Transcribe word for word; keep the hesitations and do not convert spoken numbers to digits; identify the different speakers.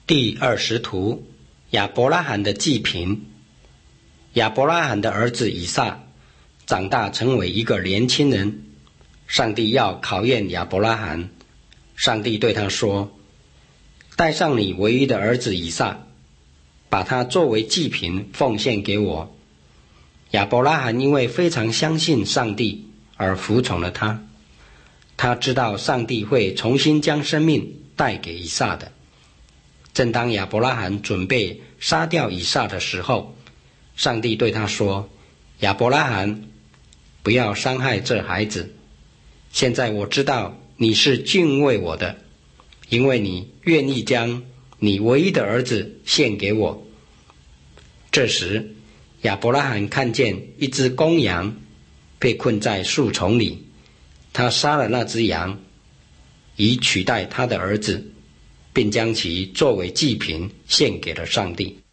Speaker 1: 第二十图，亚伯拉罕的祭品。亚伯拉罕的儿子以撒长大成为一个年轻人，上帝要考验亚伯拉罕。上帝对他说，带上你唯一的儿子以撒，把他作为祭品奉献给我。亚伯拉罕因为非常相信上帝而服从了他，他知道上帝会重新将生命带给以撒的。正当亚伯拉罕准备杀掉以撒的时候，上帝对他说，亚伯拉罕，不要伤害这孩子。现在我知道你是敬畏我的，因为你愿意将你唯一的儿子献给我。这时亚伯拉罕看见一只公羊被困在树丛里，他杀了那只羊，以取代他的儿子，并将其作为祭品献给了上帝。